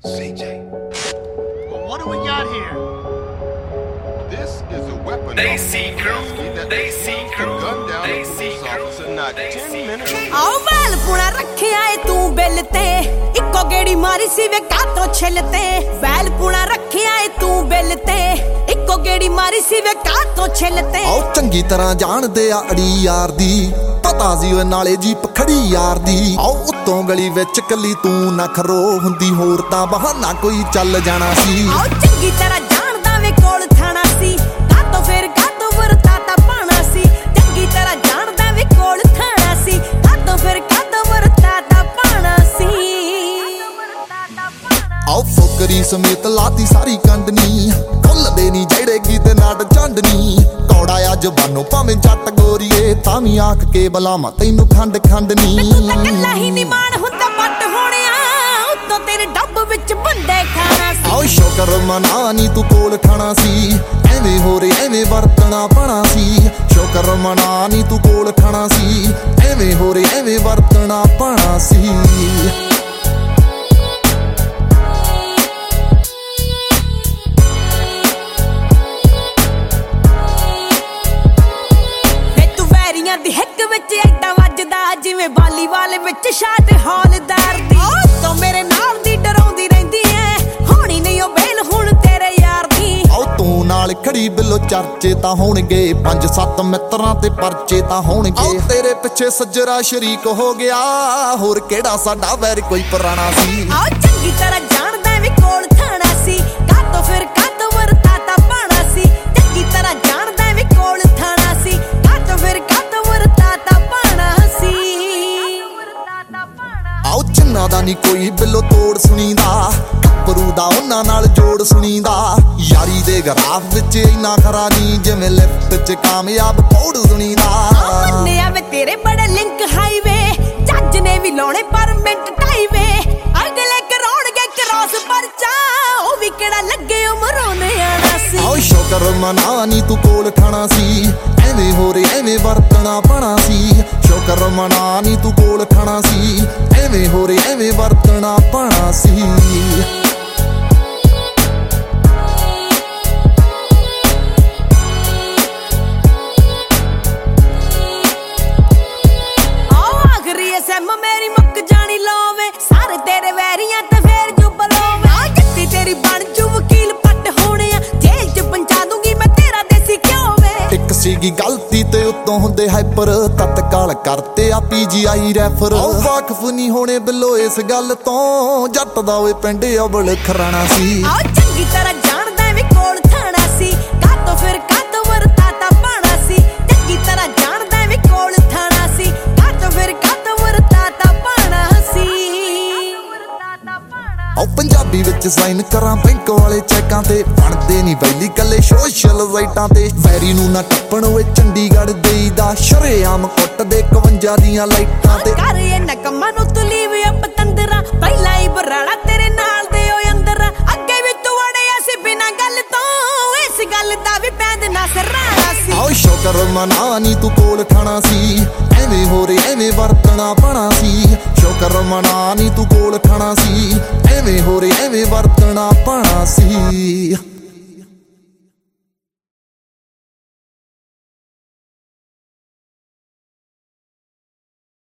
CJ. Well, what do we got here? This is a weapon. They see crew. They see crew. Gun down They a see police crew. officer not 10 minutes. ਆਓ ਵੈਲ ਪੁਣਾ ਰੱਖਿਆ ਏ ਤੂੰ bill ਤੇ ਇੱਕੋ ਗੇੜੀ ਮਾਰੀ ਸੀ ਵੇ ਕਾਤੋਂ ਛਿੱਲ ਤੇ ਵੈਲ ਪੁਣਾ ਰੱਖਿਆ ਏ ਤੂੰ ਬਿੱਲ ਤੇ ਇੱਕੋ ਗੇੜੀ ਮਾਰੀ ਸੀ ਵੇ ਕਾਤੋਂ ਛਿੱਲ ਤੇ ਆਓ ਚੰਗੀ ਤਰ੍ਹਾਂ ਜਾਣਦੇ ਆ ਅੜੀ ਯਾਰ ਦੀ ਪਤਾ ਸੀ ਓਏ ਨਾਲੇ ਜੀਪ ਖੜੀ ਯਾਰ ਦੀ ਆਓ ਉੱਤੋਂ ਗਲੀ ਵਿੱਚ ਕੱਲੀ ਤੂੰ ਨਾ ਖਰੋ ਹੁੰਦੀ ਹੋਰ ਤਾਂ ਬਹਾਨਾ ਕੋਈ ਚੱਲ ਜਾਣਾ ਸੀ ਆਓ ਚੰਗੀ ਤਰ੍ਹਾਂ ਜਾਣਦਾ ਵੇ ਕੋਲ ਥਾਣਾ ਸੀ ਕਾਤੋਂ ਫਿਰ ਕਾਤੋਂ ਵਰਤਾ ਤਾਂ ਪਾਣਾ ਸੀ ਚੰਗੀ ਤਰ੍ਹਾਂ ਜਾਣਦਾ ਵੇ ਕੋਲ ਥਾਣਾ ਸੀ ਕਾਤੋਂ ਫਿਰ ਕਾਤੋਂ ਵਰਤਾ ਤਾਂ ਪਾਣਾ ਸੀ ਆਓ ਫੋਕਰੀ ਸਮੇਤ ਲਾਤੀ ਸਾਰੀ ਕੰਡਨੀ ਕੁੱਲਦੇ ਨੀ ਜਿਹੜੇ ਗੀਤ ਨਾਟ ਚੰਡਨੀ ਕੌੜਾ ਆ ਜ਼ਬਾਨੋਂ ਭਾਵੇਂ ਜੱਟ ਗੋਰੀਏ ਤਾਂ ਵੀ ਆਖ ਕੇ ਬਲਾਵਾਂ ਤੈਨੂੰ ਖੰਡ ਖੰਡਨੀ ਤੂੰ ਤਾਂ ਕੱਲਾ ਹੀ ਨੀ ਮਾਣ ਹੁੰਦਾ ਪੱਟ ਹੋਣਿਆ ਉੱਤੋਂ ਤੇਰੇ ਡੱਬ ਵਿੱਚ ਬੰਦੇ ਖਾਣਾ ਸੀ ਆਓ ਸ਼ੁਕਰ ਮਨਾ ਨੀ ਤੂੰ ਕੋਲ ਖਾਣਾ ਸੀ ਐਵੇਂ ਹੋਰੇ ਐਵੇਂ ਵਰਤਣਾ ਪਣਾ ਸੀ ਸ਼ੁਕਰ ਮਨਾ ਨੀ ਤੂੰ ਕੋਲ ਖਾਣਾ ਸੀ ਐਵੇਂ ਹੋਰੇ ਐਵੇਂ ਵਰਤਣਾ ਪਣਾ ਸੀ ਦੀ ਹਿੱਕ ਵਿੱਚ ਐਡਾ ਵੱਜਦਾ ਜਿਵੇਂ ਵਾਲੀਬਾਲ ਵਿੱਚ ਸ਼ਾਟ ਹੌਲਦਾਰ ਦੀ ਤੋਂ ਮੇਰੇ ਨਾਲ ਦੀ ਡਰਾਉਂਦੀ ਰਹਿੰਦੀ ਐ ਹੋਣੀ ਨਹੀਂ ਉਹ ਬੇਲ ਹੁਣ ਤੇਰੇ ਯਾਰ ਦੀ ਆਓ ਤੂੰ ਨਾਲ ਖੜੀ ਬਿੱਲੋ ਚਰਚੇ ਤਾਂ ਹੋਣਗੇ 5-7 ਮਿੱਤਰਾਂ ਤੇ ਪਰਚੇ ਤਾਂ ਹੋਣਗੇ ਆਓ ਤੇਰੇ ਪਿੱਛੇ ਸੱਜਰਾ ਸ਼ਰੀਕ ਹੋ ਗਿਆ ਹੋਰ ਕਿਹੜਾ ਸਾਡਾ ਵੈਰ ਕੋਈ ਪੁਰਾਣਾ ਸੀ ਆਓ ਚੰਗੀ ਤਰ੍ਹਾਂ ਜਾਣਦਾ ਵੀ ਕੋਲ ਥਾਣਾ ਸੀ ਕਾਤੋਂ ਫਿਰ ਕਾਤੋਂ ਵਰਤਾ ਤਾਂ ਪਾਣਾ ਸੀ ਚੰਗੀ ਤਰ੍ਹਾਂ ਜਾਣਦਾ ਵੀ ਕੋਲ ਥਾਣਾ ਸੀ ਕਾਤੋਂ ਫਿਰ ਆਓ ਚੰਨਾ ਦਾ ਨੀ ਕੋਈ ਬਿੱਲੋ ਤੋੜ ਸੁਣੀਦਾ ਕੱਪਰੂ ਦਾ ਉਹਨਾਂ ਨਾਲ ਜੋੜ ਸੁਣੀਦਾ ਯਾਰੀ ਦੇ ਗਰਾਫ ਵਿੱਚ ਇੰਨਾ ਖਰਾ ਨੀ ਜਿਵੇਂ ਲਿਫਟ 'ਚ ਕਾਮਯਾਬ ਕੋਡ ਸੁਣੀਦਾ ਮੰਨਿਆ ਵੇ ਤੇਰੇ ਬੜੇ ਲਿੰਕ ਹਾਈਵੇ ਜੱਜ ਨੇ ਵੀ ਲਾਉਣੇ ਪਰਮਿਟ ਟਾਈਵੇ ਅਗਲੇ ਕਰੋੜਗੇ ਕ੍ਰਾਸ ਪਰਚਾ ਉਹ ਵੀ ਕਿਹੜਾ ਲੱਗੇ ਉਮਰੋਂ ਨਿਆਣਾ ਸੀ ਆਓ ਸ਼ੁਕਰ ਮਨਾ ਨੀ ਤੂੰ ਕੋਲ ਖਾਣਾ ਸੀ ਐਵੇਂ ਹੋਰੇ ਐਵੇਂ ਵਰਤਣਾ ਪਣਾ ਸੀ ਸ਼ੁਕਰ ਮਨਾ ਨੀ ਤੂੰ ਕੋਲ ਖਾਣਾ ਸੀ ਐਵੇਂ ਹੋਰੇ ਐਵੇਂ ਵਰਤਣਾ ਪਣਾ ਸੀ ਮੇਰੀ ਮੁੱਕ ਜਾਣੀ ਲੋਵੇ ਸਾਰੇ ਤੇਰੇ ਵੈਰੀਆਂ ਤੇ ਫੇਰ ਜੁਬ ਲੋਵੇ ਆ ਜੱਤੀ ਤੇਰੀ ਬਣ ਜੂ ਵਕੀਲ ਪੱਟ ਹੋਣਿਆ ਜੇਲ੍ਹ 'ਚ ਪਹੁੰਚਾ ਦੂੰਗੀ ਮੈਂ ਤੇਰਾ ਦੇਸੀ ਘਿਓ ਵੇ ਇੱਕ ਸੀਗੀ ਗਲਤੀ ਤੇ ਉੱਤੋਂ ਹੁੰਦੇ ਹਾਈਪਰ ਤਤਕਾਲ ਕਰਤੇ ਆ PGI ਰੈਫਰ ਵਾਕਫ ਨਹੀਂ ਹੋਣੇ ਬਿੱਲੋ ਇਸ ਗੱਲ ਤੋਂ ਜੱਟ ਦਾ ਓਏ ਪਿੰਡ ਅਬਲ ਖਰਾਣਾ ਸੀ ਆਓ ਚੰਗੀ ਤਰ੍ਹਾਂ ਜਾਣਦਾ ਵੀ ਕੋਲ ਥਾਣਾ ਸੀ ਕਾਤੋਂ ਫਿਰ ਕਾਤੋਂ ਵਰਤਾ ਤਾਂ ਪਾਣਾ ਸੀ ਚੰਗੀ ਤਰ੍ਹਾਂ ਜਾਣਦਾ ਵੀ ਕੋਲ ਥਾਣਾ ਸੀ ਕਾਤੋਂ ਫਿਰ ਆਓ ਪੰਜਾਬੀ ਵਿੱਚ ਸਾਈਨ ਕਰਾਂ ਬੈਂਕ ਵਾਲੇ ਚੈੱਕਾਂ ਤੇ ਬਣਦੇ ਨਹੀਂ ਵੈਲੀ ਕੱਲੇ ਸੋਸ਼ਲ ਸਾਈਟਾਂ ਤੇ ਵੈਰੀ ਨੂੰ ਨਾ ਟੱਪਣ ਓਏ ਚੰਡੀਗੜ੍ਹ ਦੇਈਦਾ ਸ਼ਰੇਆਮ ਕੁੱਟ ਦੇ 51 ਦੀਆਂ ਲਾਈਟਾਂ ਤੇ ਕਰ ਇਹ ਨਕਮਾਂ ਨੂੰ ਤੂੰ ਲੀਵ ਅਪ ਤੰਦਰਾ ਪਹਿਲਾਂ ਹੀ ਬਰਾੜਾ ਤੇਰੇ ਨਾਲ ਦੇ ਓਏ ਅੰਦਰ ਅੱਗੇ ਵੀ ਤੂੰ ਵੜਿਆ ਸੀ ਬਿਨਾਂ ਗੱਲ ਤੋਂ ਇਸ ਗੱਲ ਦਾ ਵੀ ਪੈਂਦ ਨਾ ਸਰਾਣਾ ਸੀ ਆਓ ਸ਼ੁਕਰ ਮਨਾ ਨੀ ਤੂੰ ਕੋਲ ਖਾਣਾ ਸੀ ਐਵੇਂ ਹੋਰੇ ਐਵੇਂ ਵਰਤਣਾ ਪਣਾ ਸੀ ਸ਼ੁਕਰ ਮਨਾ ਨੀ ਤੂੰ ਕੋਲ ਖਾਣਾ ਸੀ ਐਵੇਂ ਹੋਰੇ ਐਵੇਂ ਵਰਤਣਾ ਪਣਾ ਸੀ